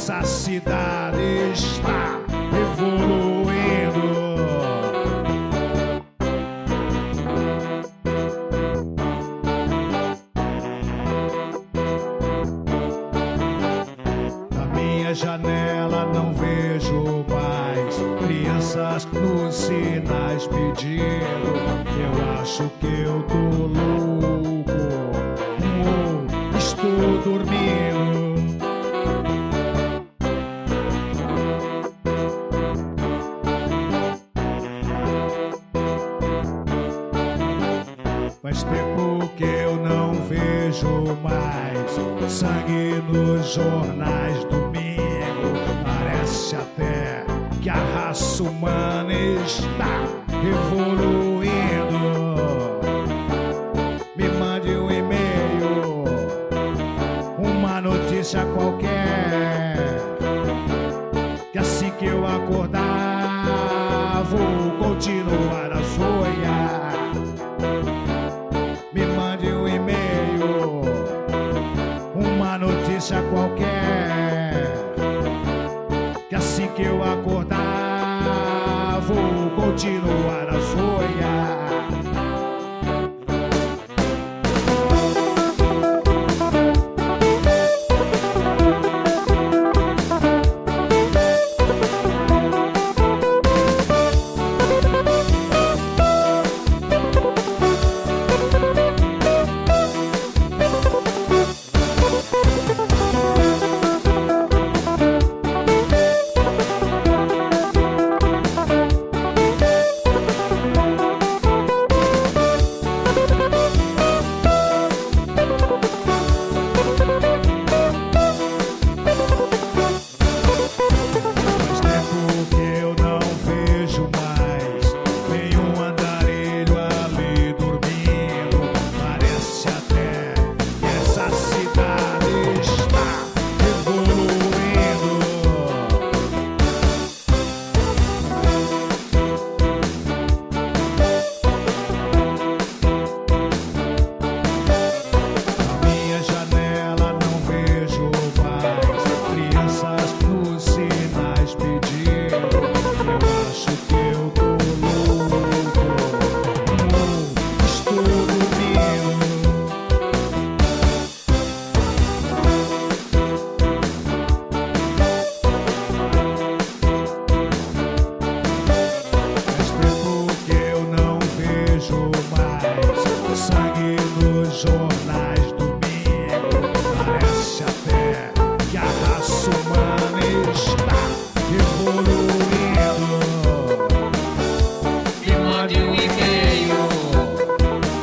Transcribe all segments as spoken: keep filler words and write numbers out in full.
essa cidade está evoluindo. Na minha janela não vejo mais crianças nos sinais pedindo. Eu acho que eu tô louco, ou estou dormindo. Faz tempo que eu não vejo mais sangue nos jornais domingo. Parece até que a raça humana está evoluindo. Me mande um e-mail, uma notícia qualquer, que assim que eu acordar vou continuar a sonhar. Me mande um e-mail, uma notícia qualquer, que assim que eu acordar vou continuar a sonhar.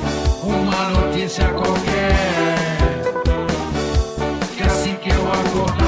Qualquer, que assim que eu acordar